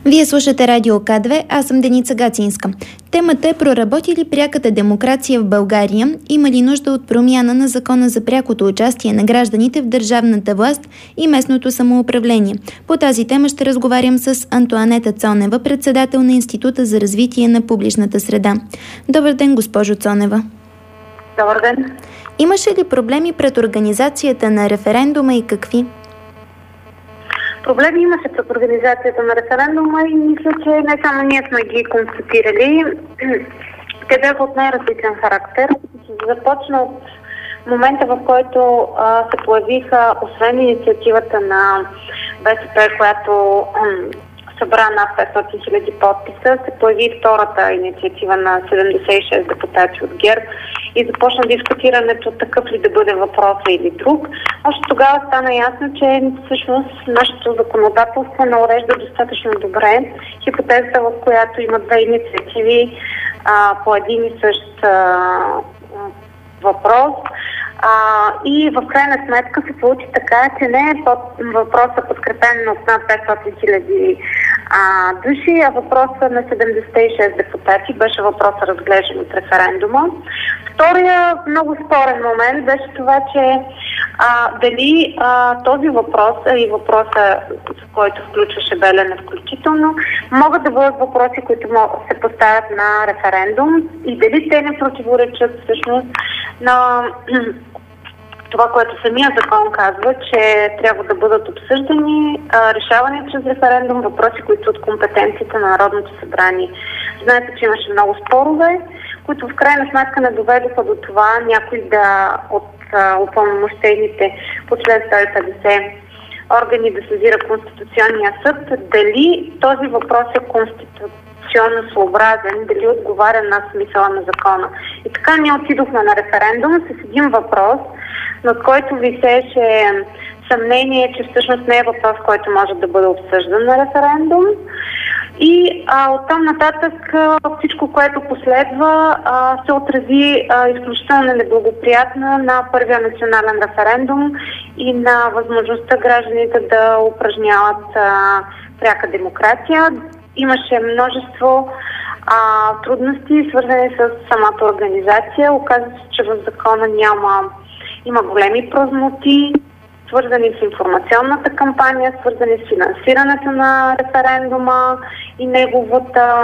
Вие слушате Радио К2, аз съм Деница Гацинска. Темата е: проработи ли пряката демокрация в България? Има ли нужда от промяна на закона за прякото участие на гражданите в държавната власт и местното самоуправление? По тази тема ще разговарям с Антоанета Цонева, председател на Института за развитие на публичната среда. Добър ден, госпожо Цонева. Добър ден. Имаше ли проблеми пред организацията на референдума и какви? Проблеми имаше пред организацията на референдума и мисля, че не само ние сме ги констатирали. Те бяха от най-различен характер. Започна от момента, в който се появиха, освен инициативата на БСП, която събра над 500 хиляди подписа, се появи втората инициатива на 76 депутати от ГЕРБ и започна дискутирането такъв ли да бъде въпроса или друг. Още тогава стана ясно, че всъщност нашето законодателство не урежда достатъчно добре хипотезата, в която има две инициативи по един и същ въпрос. И в крайна сметка се получи така, че не е въпросът подкрепен от над 500 хиляди души, а въпросът на 76 депутати беше въпросът разглеждан от референдума. Втория много спорен момент беше това, че дали този въпрос и въпроса, който включваше Белене включително, могат да бъдат въпроси, които се поставят на референдум и дали те не противоречат всъщност на това, което самия закон казва, че трябва да бъдат обсъждани, решавани чрез референдум въпроси, които са от компетенциите на Народното събрание. Знаете, че имаше много спорове, които в крайна сметка не доведоха до това някой от упълномощените по член 150 органи да сезира Конституционния съд, дали този въпрос е конституционно съобразен, дали отговаря на смисъла на закона. И така ние отидохме на референдум с един въпрос, над който висеше съмнение, че всъщност не е въпрос, който може да бъде обсъждан на референдум. И оттам нататък всичко, което последва, се отрази изключително неблагоприятно на първия национален референдум и на възможността гражданите да упражняват пряка демокрация. Имаше множество трудности, свързани с самата организация. Оказва се, че в закона има големи празноти, свързани с информационната кампания, свързани с финансирането на референдума и неговата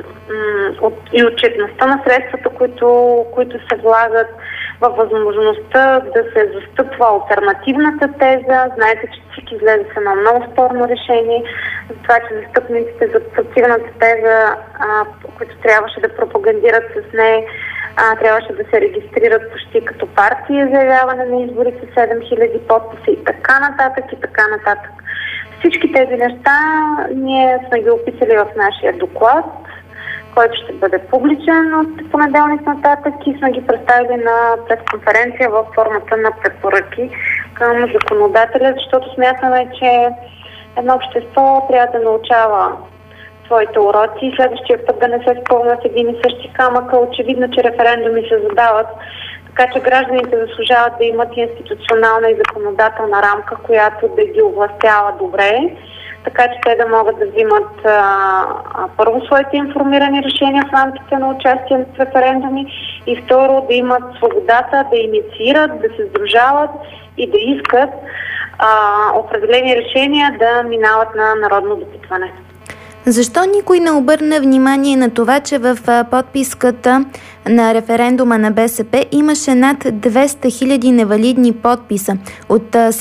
и отчетността на средствата, които се влагат, във възможността да се застъпва алтернативната теза. Знаете, че ЦИК излезе с едно много спорно решение за това, че застъпниците за противната теза, които трябваше да пропагандират с нея, трябваше да се регистрират почти като партия за явяване на избори с 7000 подписа и така нататък, и така нататък. Всички тези неща ние сме ги описали в нашия доклад, който ще бъде публичен от понеделник нататък и сме ги представили на пресконференция във формата на препоръки към законодателя, защото смятаме, че едно общество трябва да научава своите уроци, следващия път да не се спомнят един и същи камък. Очевидно, че референдуми се задават, така че гражданите заслужават да имат институционална и законодателна рамка, която да ги овластява добре, така че те да могат да взимат първо своите информирани решения в рамките на участие в референдуми и второ да имат свободата да инициират, да се сдружават и да искат определени решения да минават на народно допитване. Защо никой не обърна внимание на това, че в подписката на референдума на БСП имаше над 200 хиляди невалидни подписа? От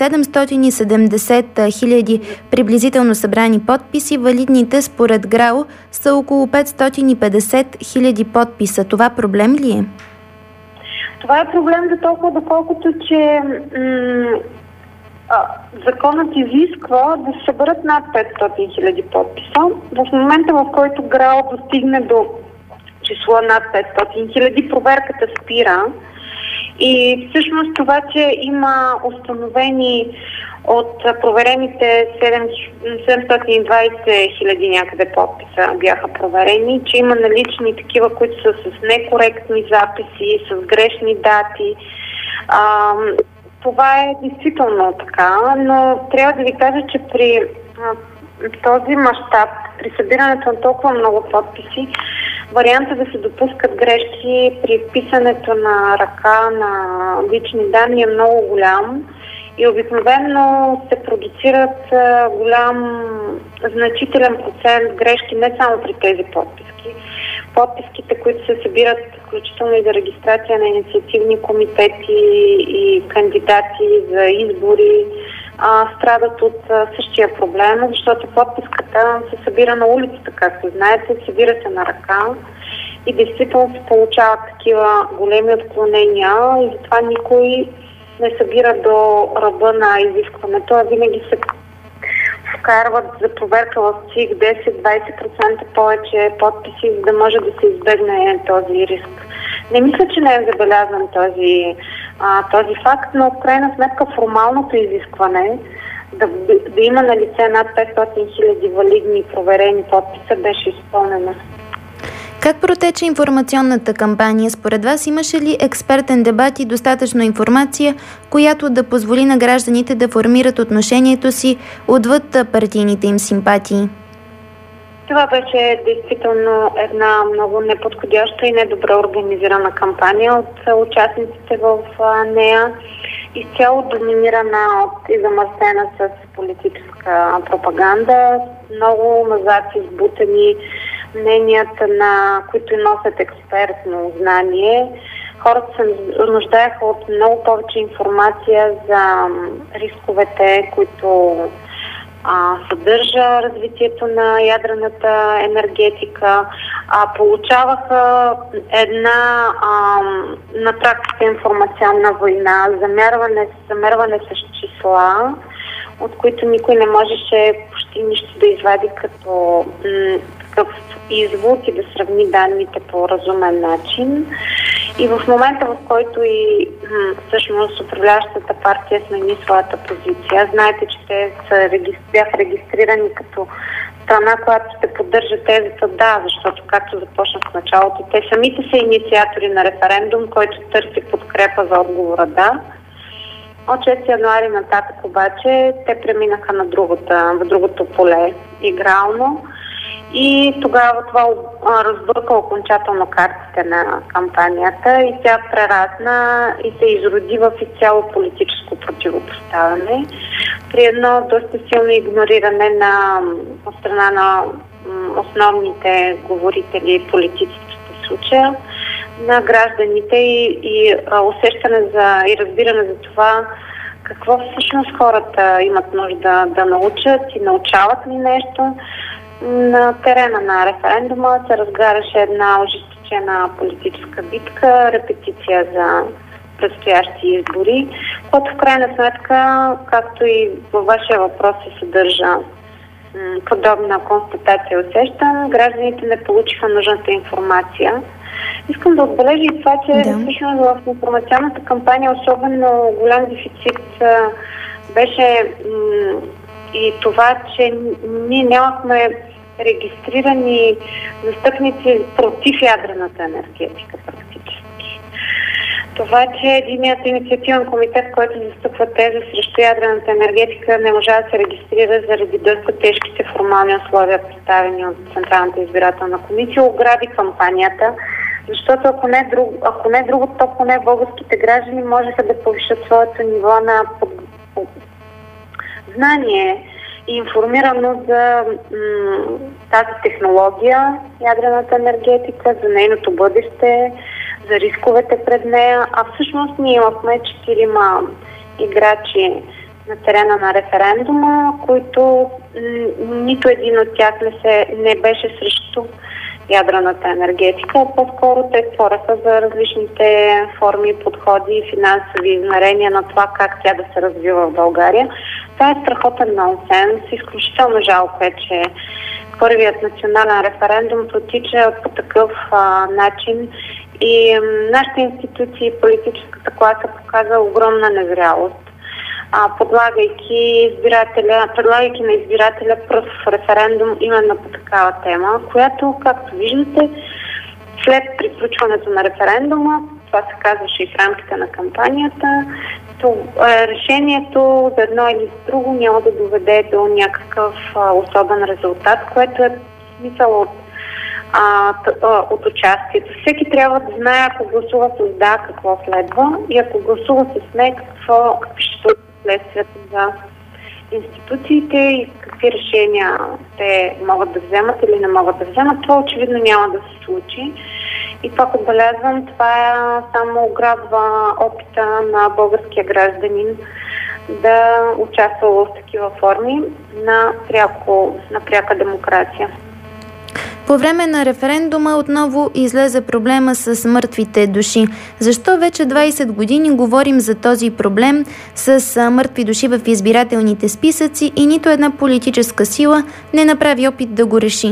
770 хиляди приблизително събрани подписи, валидните според ГРАО са около 550 хиляди подписа. Това проблем ли е? Това е проблем до толкова, доколкото, че законът изисква да се съберат над 500 хиляди подписа. В момента, в който ГРАО достигне до число над 500 хиляди, проверката спира. И всъщност това, че има установени от проверените 720 хиляди някъде подписа бяха проверени, че има налични такива, които са с некоректни записи, с грешни дати. Това е действително така, но трябва да ви кажа, че при този мащаб, при събирането на толкова много подписи, варианта да се допускат грешки при вписането на ръка на лични данни е много голям и обикновено се продуцират значителен процент грешки не само при тези подписки. Подписките, които се събират, включително и за регистрация на инициативни комитети и кандидати за избори, страдат от същия проблем, защото подписката се събира на улицата, както знаете, събира се на ръка и действително се получават такива големи отклонения и затова никой не събира до ръба на изискването, а винаги се вкарват за проверка в ЦИК 10-20% повече подписи, за да може да се избегне този риск. Не мисля, че не е забелязан този факт, но в крайна сметка формалното изискване да има на лице над 500 хиляди валидни проверени подписа беше изпълнено. Как протече информационната кампания? Според вас имаше ли експертен дебат и достатъчно информация, която да позволи на гражданите да формират отношението си отвъд партийните им симпатии? Това беше действително една много неподходяща и недобре организирана кампания от участниците в нея, изцяло доминирана и замърсена с политическа пропаганда, много назад избутани мненията, на които носят експертно знание. Хората се нуждаеха от много повече информация за рисковете, които съдържа развитието на ядрената енергетика, получаваха една на практика информационна война, замерване с числа, от които никой не можеше почти нищо да извади като такъв извод и да сравни данните по разумен начин. И в момента, в който и всъщност управляващата партия смени своята позиция, знаете, че те бяха регистрирани като страна, която ще поддържа тезата да, защото както започнах в началото, те самите са инициатори на референдум, който търси подкрепа за отговора да. От 6 януари нататък обаче те преминаха на другото поле игрално. И тогава това разбърка окончателно картите на кампанията и тя прерасна и се изроди в изцяло политическо противопоставяне при едно доста силно игнориране от страна на основните говорители и политици в случая на гражданите и усещане и разбиране за това какво всъщност хората имат нужда да научат и научават ли нещо. На терена на референдума се разгаряше една ожесточена политическа битка, репетиция за предстоящи избори, което в крайна сметка, както и във вашия въпрос се съдържа подобна констатация усещам, гражданите не получиха нужната информация. Искам да отбележа и това, че всъщност в информационната кампания особено голям дефицит беше и това, че ние нямахме регистрирани застъпници против ядрената енергетика практически. Това, че единият инициативен комитет, който застъпва теза срещу ядрената енергетика, не може да се регистрира заради доста тежките формални условия, представени от Централната избирателна комисия, ограби кампанията, защото ако не друго, то поне българските граждани можеха да повишат своето ниво на знание и информирано за тази технология, ядрената енергетика, за нейното бъдеще, за рисковете пред нея. А всъщност ние имахме 4 играчи на терена на референдума, които нито един от тях не беше срещу ядрената енергетика, а по-скоро те спореха за различните форми, подходи и финансови измерения на това как тя да се развива в България. Това е страхотен нонсенс. Изключително жалко е, че първият национален референдум протича по такъв начин и нашите институции и политическата класа показа огромна незрялост, предлагайки на избирателя пръв референдум именно по такава тема, която, както виждате, след приключването на референдума това се казваше и в рамките на кампанията, решението за едно или за друго няма да доведе до някакъв особен резултат, което е смисъл от участието. Всеки трябва да знае, ако гласува с да, какво следва, и ако гласува с не, какви ще бъдат следствията за институциите и какви решения те могат да вземат или не могат да вземат. Това очевидно няма да се случи. И пак отбелязвам, това само ограбва опита на българския гражданин да участва в такива форми на пряка демокрация. По време на референдума отново излезе проблема с мъртвите души. Защо вече 20 години говорим за този проблем с мъртви души в избирателните списъци и нито една политическа сила не направи опит да го реши?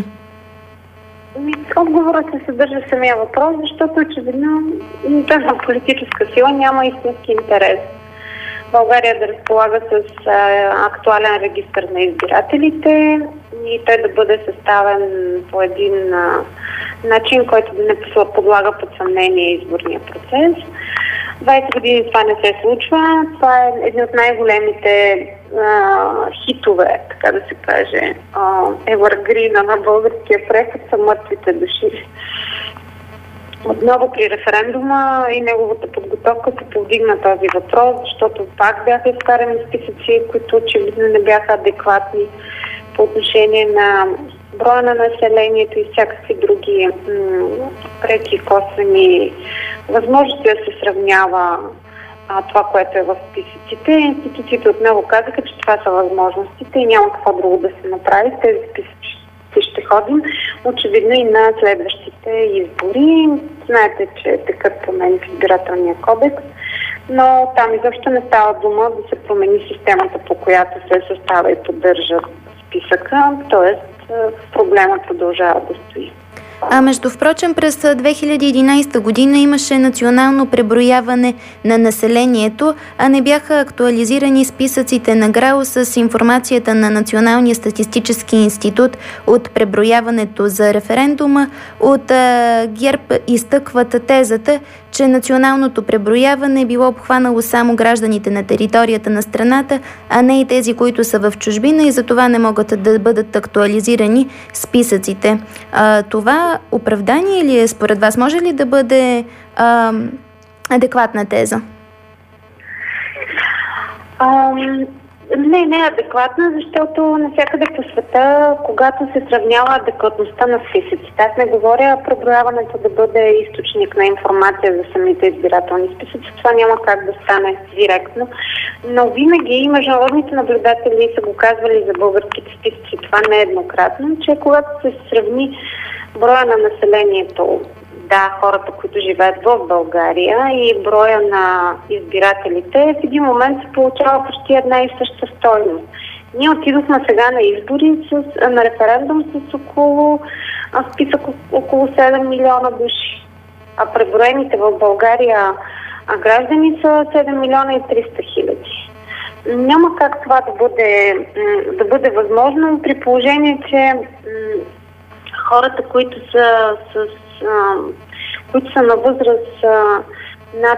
Отговорът се съдържа в самия въпрос, защото очевидно тази политическа сила няма истински интерес България да разполага с актуален регистър на избирателите и той да бъде съставен по един начин, който да не подлага под съмнение изборния процес. 20 години това не се случва. Това е един от най-големите хитове, така да се каже, евъргрина на българския преход са мъртвите души. Отново при референдума и неговата подготовка се повдигна този въпрос, защото пак бяха изкарани списъци, които очевидно не бяха адекватни по отношение на броя на населението и всякакви други преки косвени възможности да се сравнява това, което е в списъците. Институциите отново казаха, че това са възможностите и няма какво друго да се направи. Тези списъци ще ходим, очевидно и на следващите избори. Знаете, че текат промени в избирателния кодекс, но там изобщо не става дума да се промени системата, по която се състава и поддържа списъка, т.е. проблемът продължава да стои. Между впрочем, през 2011 година имаше национално преброяване на населението, а не бяха актуализирани списъците на ГРАО с информацията на Националния статистически институт от преброяването за референдума. От ГЕРБ изтъкват тезата, че националното преброяване било обхванало само гражданите на територията на страната, а не и тези, които са в чужбина и затова не могат да бъдат актуализирани списъците. Това оправдание ли е според вас? Може ли да бъде адекватна теза? Не е адекватна, защото навсякъде по света, когато се сравнява адекватността на списъците, аз не говоря преброяването да бъде източник на информация за самите избирателни списъци, това няма как да стане директно, но винаги и международните наблюдатели са го казвали за българските списъци, това не е еднократно, че когато се сравни броя на населението, хората, които живеят в България и броя на избирателите, в един момент се получава почти една и съща стойност. Ние отидохме сега на избори, на референдум с списък около 7 милиона души. А преброените в България граждани са 7 милиона и 300 хиляди. Няма как това да бъде възможно при положение, че хората, които са на възраст над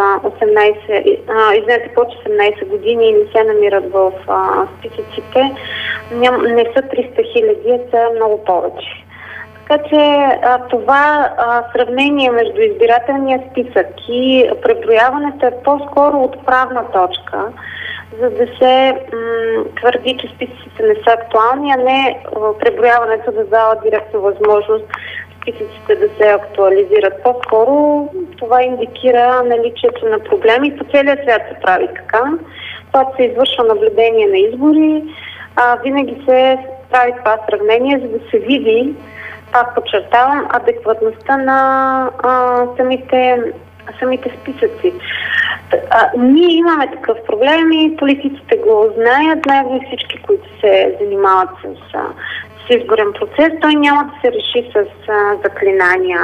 18, под 18 години и не се намират в списъците, не са 300 хиляди, са много повече. Така че това сравнение между избирателния списък и преброяването е по-скоро отправна точка, за да се твърди, че списъците не са актуални, а не преброяването да дава директно възможност списъците да се актуализират. По-скоро това индикира наличието на проблеми. По целия свят се прави така. Когато се извършва наблюдение на избори, винаги се прави това сравнение, за да се види, пак подчертавам, адекватността на самите списъци. Ние имаме такъв проблем и политиците го знаят, и всички, които се занимават с изборен процес. Той няма да се реши с заклинания.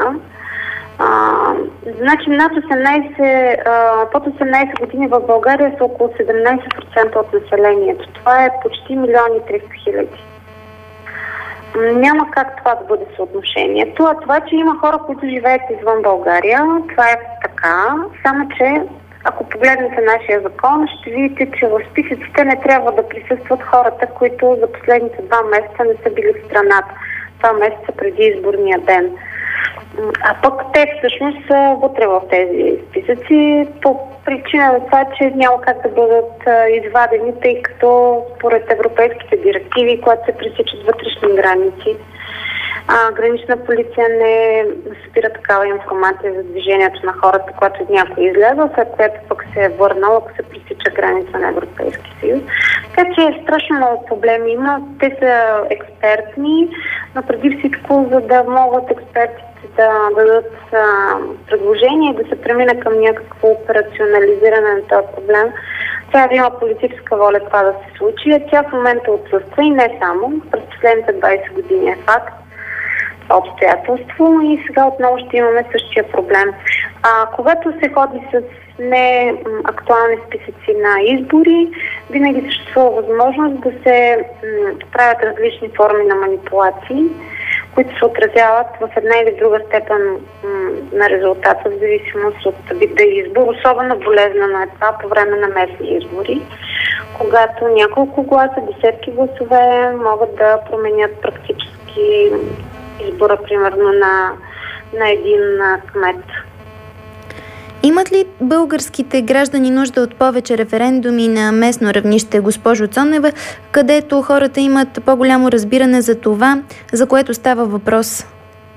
Значи под 18 години в България са около 17% от населението. Това е почти 1 300 000. Няма как това да бъде съотношението. А това, че има хора, които живеят извън България, това е така. Само че, ако погледнете нашия закон, ще видите, че в списъците не трябва да присъстват хората, които за последните 2 месеца не са били в страната. 2 месеца преди изборния ден. А пък те всъщност са вътре в тези списъци по причина на това, че няма как да бъдат извадени, тъй като според европейските директиви, когато се пресичат вътрешни граници, гранична полиция не събира такава информация за движението на хората, когато някой излязъл, след което пък се е върнал, ако се пресича граница на Европейски съюз. Така че страшно много проблеми има. Те са експертни, но преди всичко, за да могат експертите да дадат предложение и да се премина към някакво операционализиране на този проблем, трябва да има политическа воля това да се случи. Тя в момента отсъства и не само. През последните 20 години е факт обстоятелство и сега отново ще имаме същия проблем. Когато се ходи с неактуални списъци на избори, винаги съществува възможност да се правят различни форми на манипулации, които се отразяват в една или друга степен на резултата, в зависимост от вида избор. Особено болезнено е това по време на местни избори, когато няколко гласа, десетки гласове могат да променят практически избора, примерно, на един кмет. Имат ли българските граждани нужда от повече референдуми на местно равнище, госпожо Цонева, където хората имат по-голямо разбиране за това, за което става въпрос?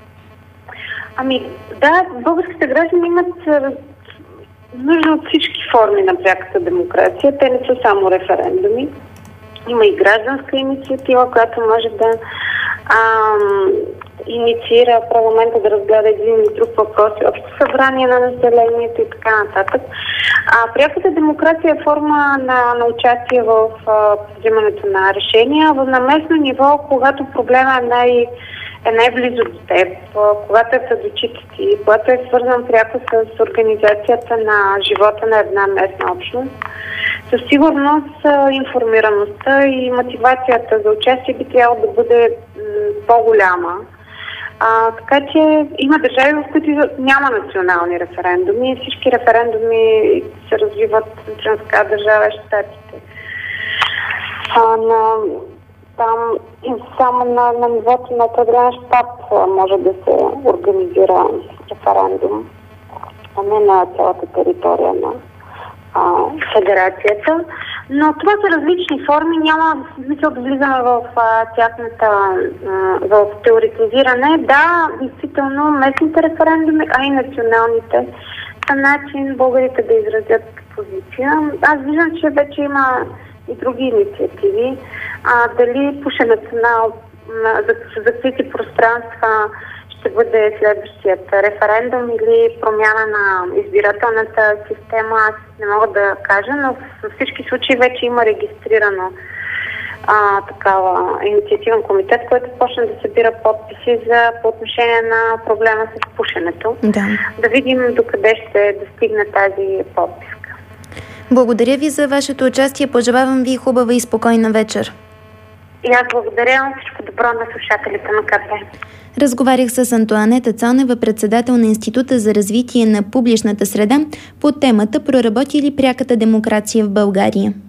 Да, българските граждани имат нужда от всички форми на пряката демокрация. Те не са само референдуми. Има и гражданска инициатива, която може да инициира парламента да разгледа един или друг въпрос, общо събрание на населението и така нататък. Пряката демокрация е форма на участие в взимането на решения. На местно ниво, когато проблема е най-близо до теб, когато е пред очите ти, когато е свързан пряко с организацията на живота на една местна общност, със сигурност информираността и мотивацията за участие би трябвало да бъде по-голяма. Така че има държави, в които няма национални референдуми. Всички референдуми се развиват, например, така държава е Щатите. Там само на нивото на определен щат може да се организира референдум, а не на цялата територия на федерацията. Но това са различни форми, няма смисъл да влизаме в в теоретизиране. Да, действително, местните референдуми, а и националните са начин българите да изразят позиция. Аз виждам, че вече има и други инициативи. Дали пушенето за закрити пространства ще бъде следващият референдум или промяна на избирателната система, аз не мога да кажа, но във всички случаи вече има регистрирано такава инициативен комитет, който почна да събира подписи по отношение на проблема с пушенето. Да видим докъде ще достигне тази подписка. Благодаря ви за вашето участие. Пожелавам ви хубава и спокойна вечер. И аз благодаря. Всичко добро на слушателите на КП. Разговарях с Антоанета Цонева, председател на Института за развитие на публичната среда, по темата "Проработи ли пряката демокрация в България?"